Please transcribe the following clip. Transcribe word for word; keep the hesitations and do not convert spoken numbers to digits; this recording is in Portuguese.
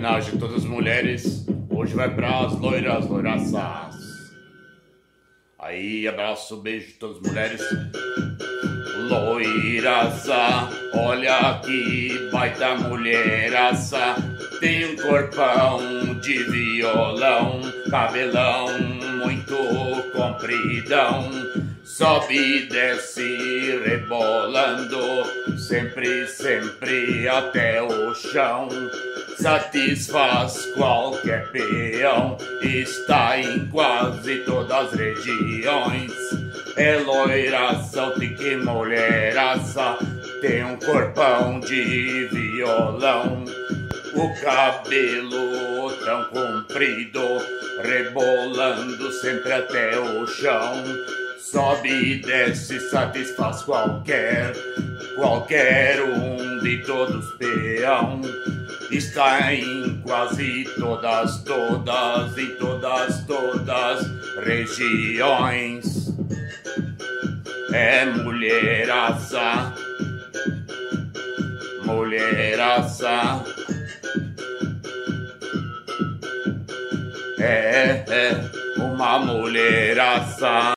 homenagem a todas as mulheres. Hoje vai para as loiras, loiraças. Aí, abraço, beijo a todas as mulheres. Loiraça, olha aqui, baita mulheraça. Tem um corpão de violão, cabelão muito compridão. Sobe e desce rebolando, sempre, sempre até o chão. Satisfaz qualquer peão, está em quase todas as regiões. É loiraça, o tique mulheraça, tem um corpão de violão. O cabelo tão comprido, rebolando sempre até o chão. Sobe e desce, satisfaz qualquer, qualquer um de todos peão. Está em quase todas, todas e todas, todas regiões. É mulheraça, mulheraça. É, é uma mulheraça.